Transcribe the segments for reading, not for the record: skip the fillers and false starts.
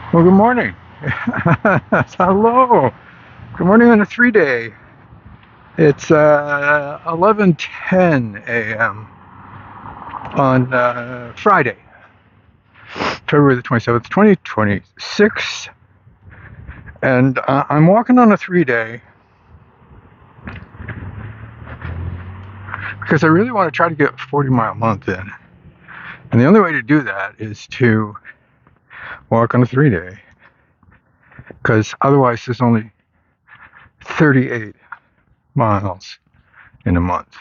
Well, good morning. Hello. Good morning on a 3-day. It's 11:10 a.m. on Friday, February the 27th, 2026. And I'm walking on a 3-day because I really want to try to get a 40-mile month in. And the only way to do that is to walk on a 3-day, because otherwise there's only 38 miles in a month.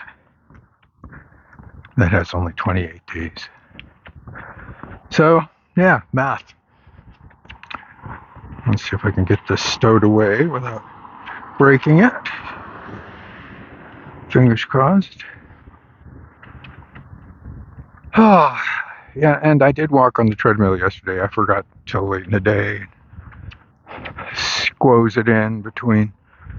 That has only 28 days. So, yeah, math. Let's see if I can get this stowed away without breaking it. Fingers crossed. Oh, yeah, and I did walk on the treadmill yesterday. I forgot till late in the day. Squoze it in between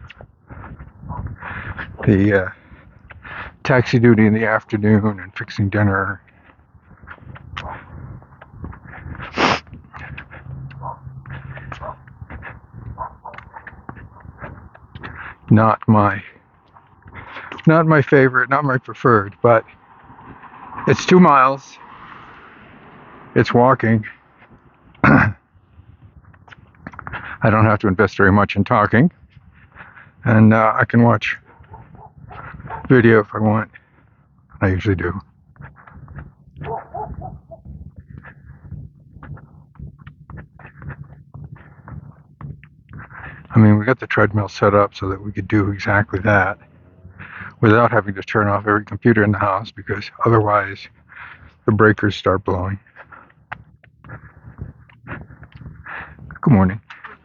the taxi duty in the afternoon and fixing dinner. Not my favorite, not my preferred, but it's 2 miles. It's walking. I don't have to invest very much in talking, and I can watch video if I want. I usually do. I mean, we got the treadmill set up so that we could do exactly that without having to turn off every computer in the house, because otherwise the breakers start blowing. Good morning.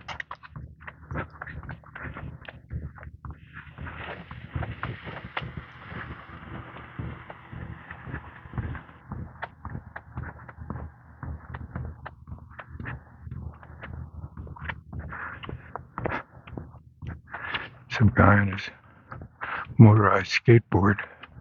Some guy on his motorized skateboard.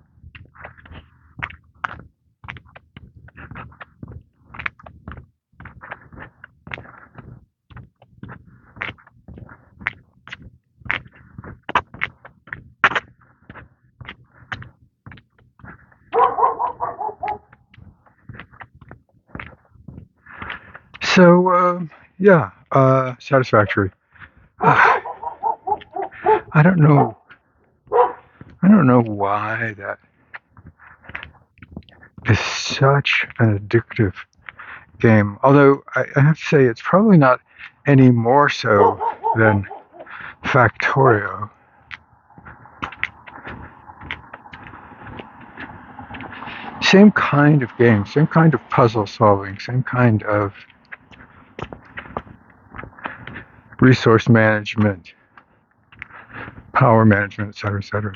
So, yeah, satisfactory. I don't know. I don't know why that is such an addictive game. Although I have to say, it's probably not any more so than Factorio. Same kind of game, same kind of puzzle solving, same kind of resource management, power management, etc., etc.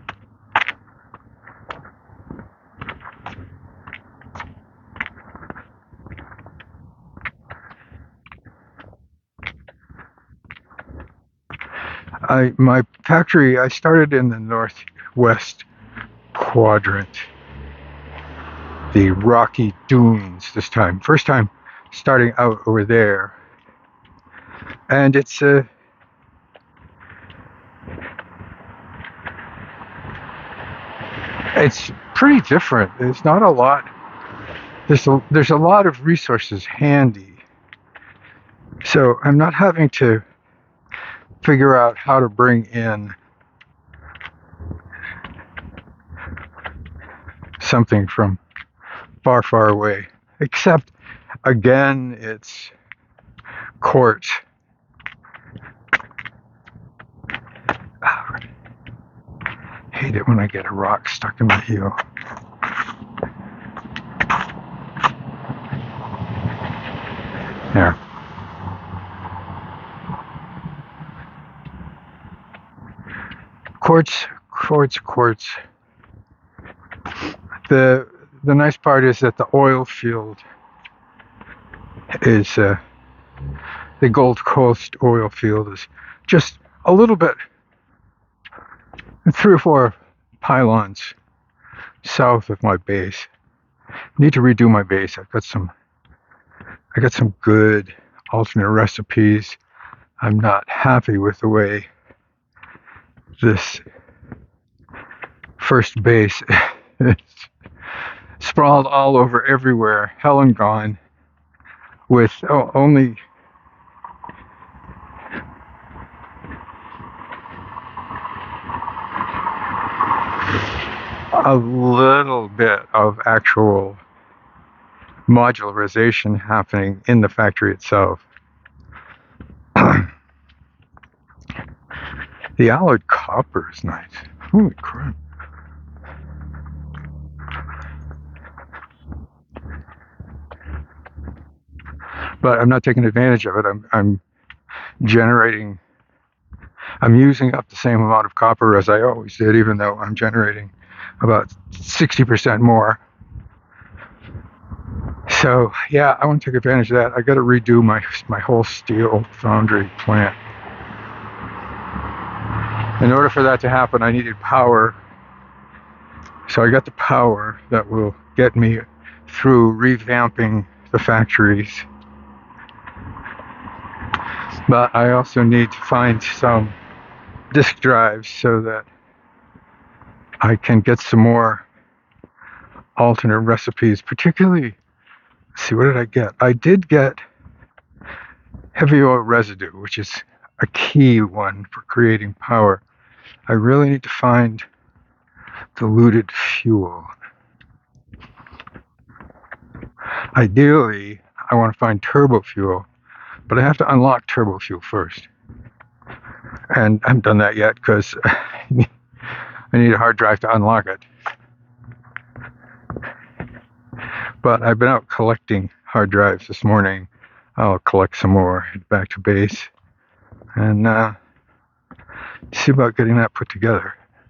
My factory, I started in the northwest quadrant, the Rocky Dunes this time. First time starting out over there. And it's pretty different. There's not a lot. There's a lot of resources handy. So I'm not having to figure out how to bring in something from far, far away. Except, again, it's quartz. Hate it when I get a rock stuck in my heel. There. Quartz. The nice part is that the oil field is the Gold Coast oil field is just a little bit, 3 or 4 pylons south of my base. I need to redo my base. I got some good alternate recipes. I'm not happy with the way this first base is sprawled all over everywhere, hell and gone, with only a little bit of actual modularization happening in the factory itself. The alloyed copper is nice. Holy crap. But I'm not taking advantage of it. I'm using up the same amount of copper as I always did, even though I'm generating about 60% more. So yeah, I want to take advantage of that. I got to redo my whole steel foundry plant. In order for that to happen, I needed power. So I got the power that will get me through revamping the factories. But I also need to find some disk drives so that I can get some more alternate recipes, particularly, let's see, what did I get? I did get heavy oil residue, which is a key one for creating power. I really need to find diluted fuel. Ideally, I want to find turbo fuel, but I have to unlock turbo fuel first. And I haven't done that yet because I need a hard drive to unlock it. But I've been out collecting hard drives this morning. I'll collect some more, head back to base, and see about getting that put together.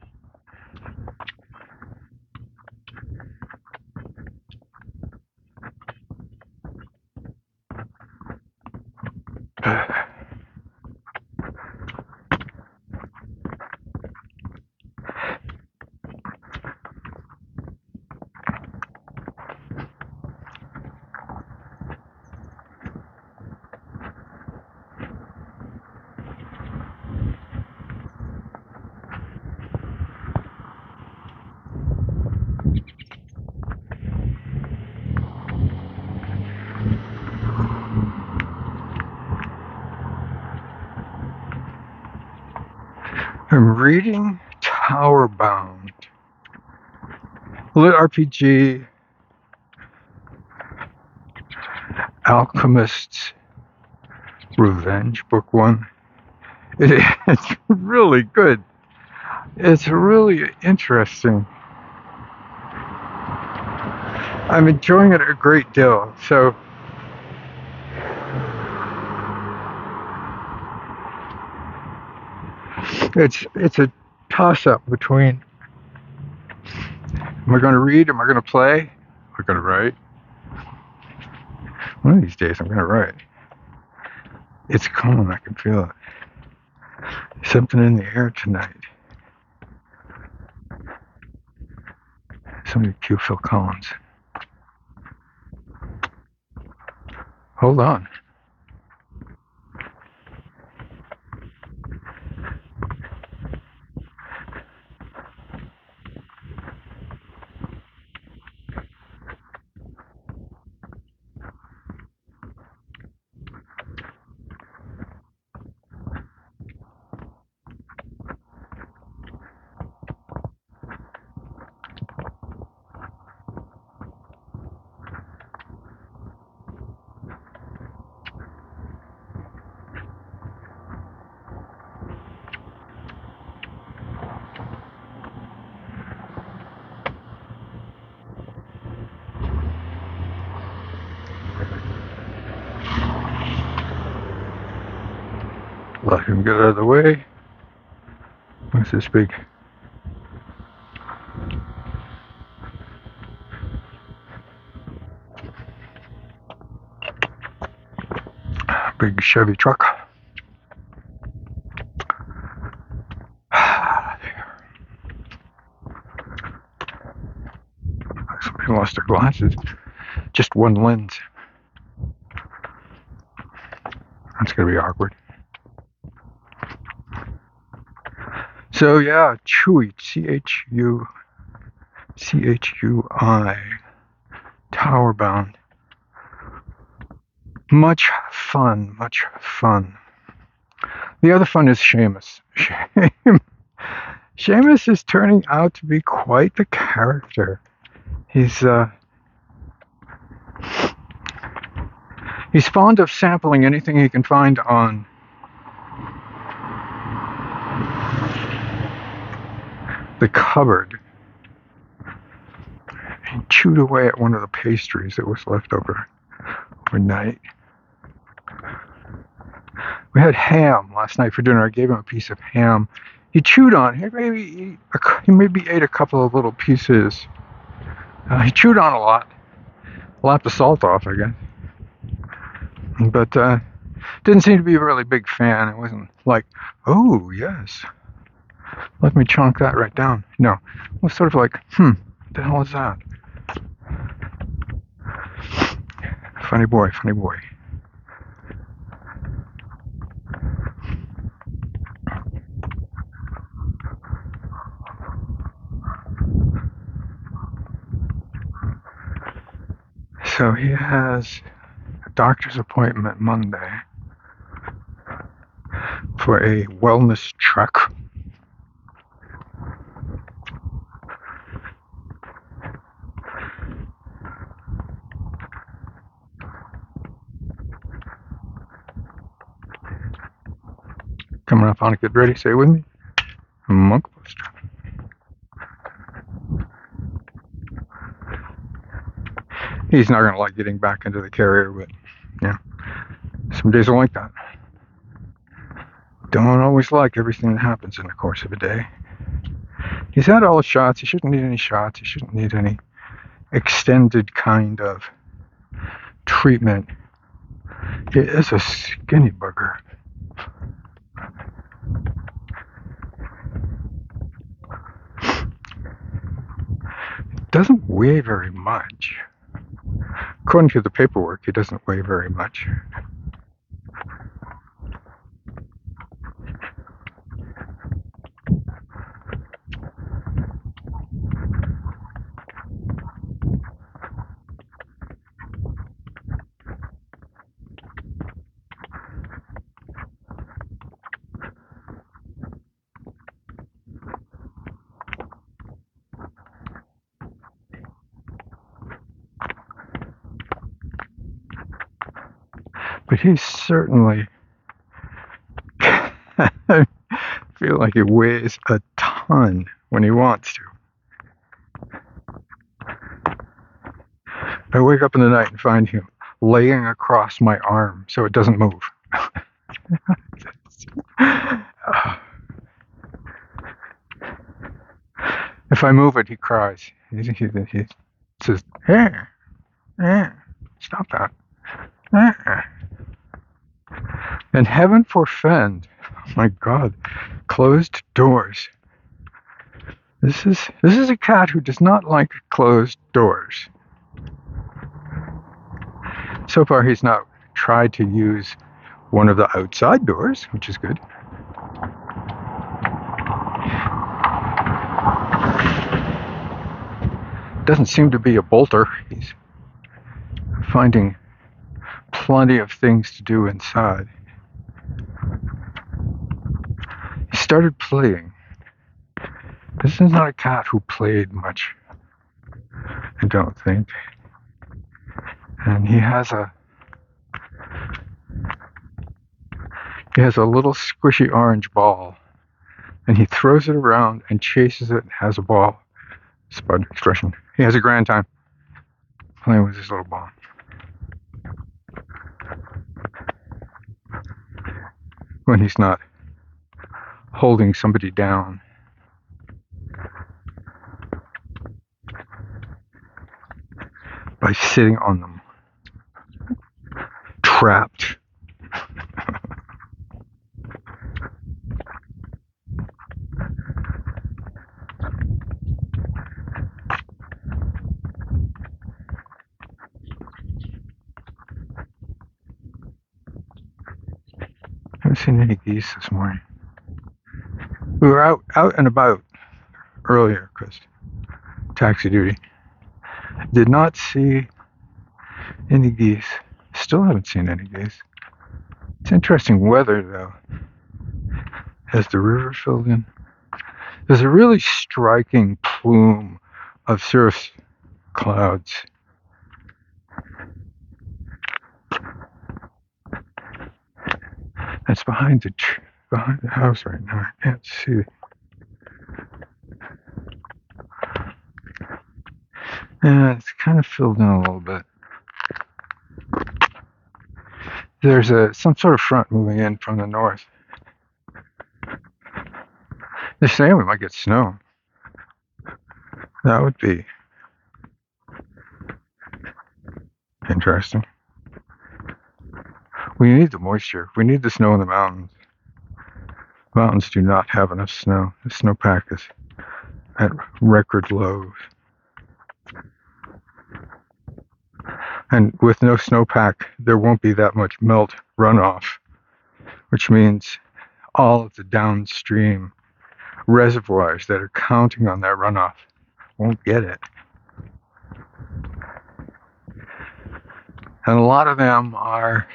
I'm reading Tower Bound, Lit RPG, Alchemist's Revenge, book 1. It's really good. It's really interesting. I'm enjoying it a great deal. So it's a toss-up between, am I going to read? Am I going to play? Am I going to write? One of these days I'm going to write. It's coming. I can feel it. Something in the air tonight. Somebody cue Phil Collins. Hold on. Let him get out of the way. What's this big? Big Chevy truck. There. Somebody lost their glasses. Just one lens. That's gonna be awkward. So yeah, Chui, Chui, Tower Bound. Much fun, much fun. The other fun is Seamus. Seamus is turning out to be quite the character. He's fond of sampling anything he can find on the cupboard. He chewed away at one of the pastries that was left overnight. We had ham last night for dinner. I gave him a piece of ham. He chewed on it. He maybe ate a couple of little pieces. He chewed on a lot. Lapped the salt off, I guess. But didn't seem to be a really big fan. It wasn't like, oh, yes, let me chunk that right down. No, it was sort of like, what the hell is that? Funny boy, funny boy. So he has a doctor's appointment Monday for a wellness check. Coming up on it, get ready, say it with me. Monk Buster. He's not going to like getting back into the carrier, but yeah, some days are like that. Don't always like everything that happens in the course of a day. He's had all the shots. He shouldn't need any shots. He shouldn't need any extended kind of treatment. He is a skinny bugger. Doesn't weigh very much. According to the paperwork, he doesn't weigh very much. But he certainly I feel like he weighs a ton when he wants to. I wake up in the night and find him laying across my arm so it doesn't move. If I move it, he cries. He says, stop that. And heaven forfend, oh my God, closed doors. This is a cat who does not like closed doors. So far, he's not tried to use one of the outside doors, which is good. Doesn't seem to be a bolter. He's finding plenty of things to do inside. He started playing. This is not a cat who played much, I don't think. And he has a little squishy orange ball, and he throws it around and chases it and has a ball. Spud expression. He has a grand time playing with his little ball. When he's not holding somebody down. By sitting on them. Trapped. haven't seen any geese this morning. We were out and about earlier because taxi duty. Did not see any geese. Still haven't seen any geese. It's interesting weather though. Has the river filled in? There's a really striking plume of cirrus clouds. It's behind the house right now. I can't see. Yeah, it's kind of filled in a little bit. There's some sort of front moving in from the north. They're saying we might get snow. That would be interesting. We need the moisture. We need the snow in the mountains. Mountains do not have enough snow. The snowpack is at record lows. And with no snowpack, there won't be that much melt runoff, which means all of the downstream reservoirs that are counting on that runoff won't get it. And a lot of them are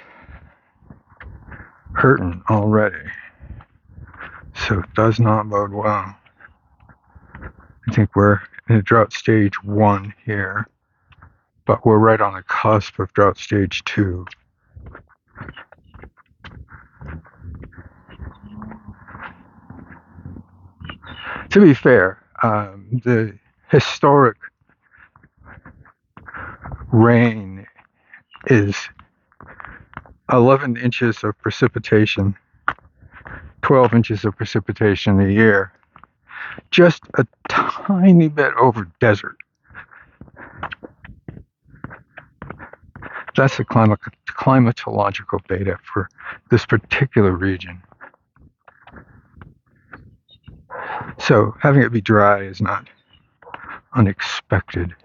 hurting already. So it does not bode well. I think we're in drought stage 1 here, but we're right on the cusp of drought stage 2. To be fair, the historic rain is 11 inches of precipitation, 12 inches of precipitation a year, just a tiny bit over desert. That's the climatological data for this particular region. So having it be dry is not unexpected.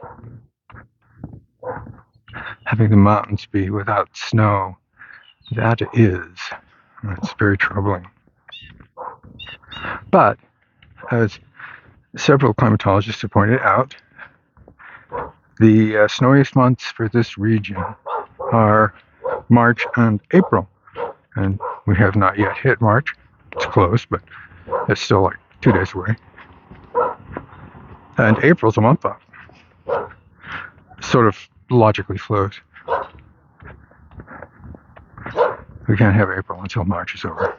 Having the mountains be without snow, that is. That's very troubling. But, as several climatologists have pointed out, the snowiest months for this region are March and April. And we have not yet hit March. It's close, but it's still like 2 days away. And April's a month off. Sort of logically flows. We can't have April until March is over.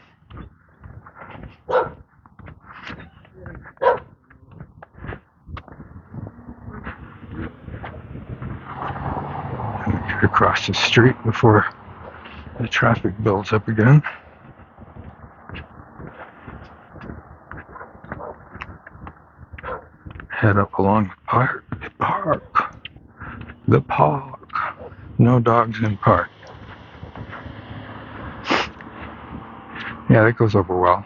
Get across the street before the traffic builds up again. Head up along the park. No dogs in park. Yeah, that goes over well.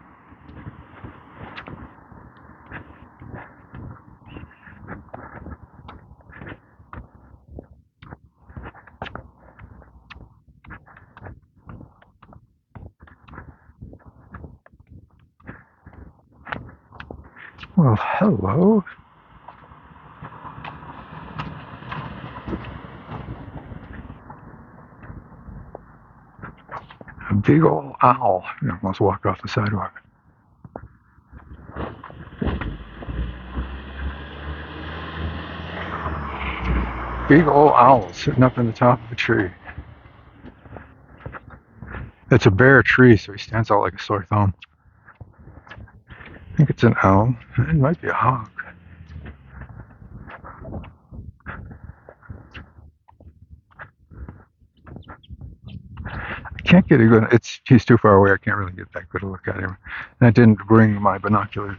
Well, hello. A big old owl. I almost walked off the sidewalk. Big old owl sitting up in the top of a tree. It's a bare tree, so he stands out like a sore thumb. I think it's an owl. It might be a hawk. I can't get a good. He's too far away. I can't really get that good a look at him. And I didn't bring my binoculars.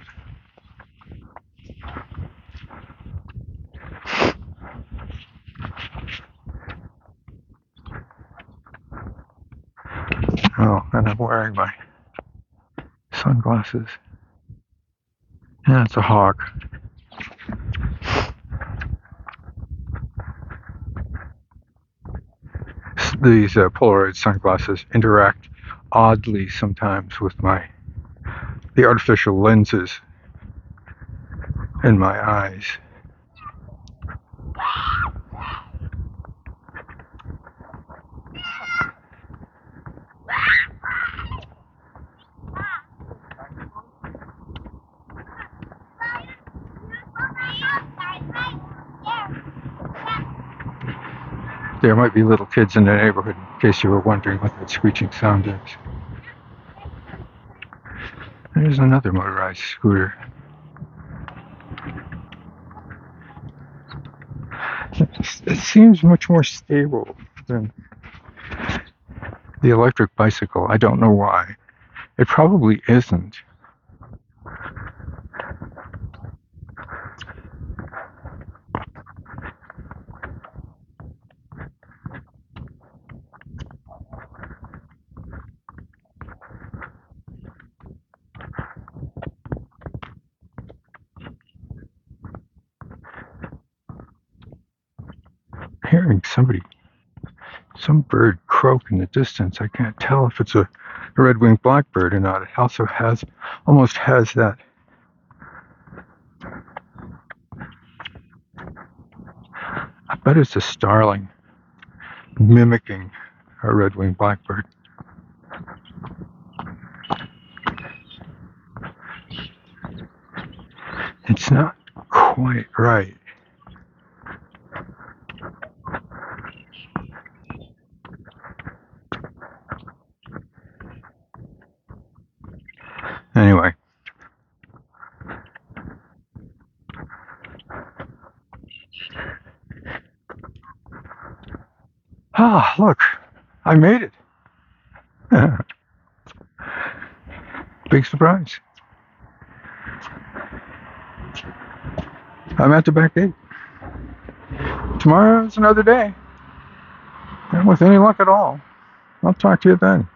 Oh, and I'm wearing my sunglasses. Yeah, it's a hawk. These Polaroid sunglasses interact oddly sometimes with the artificial lenses in my eyes. There might be little kids in the neighborhood, in case you were wondering what that screeching sound is. There's another motorized scooter. It seems much more stable than the electric bicycle. I don't know why. It probably isn't. Hearing some bird croak in the distance. I can't tell if it's a red-winged blackbird or not. It also almost has that I bet it's a starling mimicking a red-winged blackbird. It's not quite right. Anyway. Ah, look, I made it. Big surprise. I'm at the back gate. Tomorrow's another day. And with any luck at all, I'll talk to you then.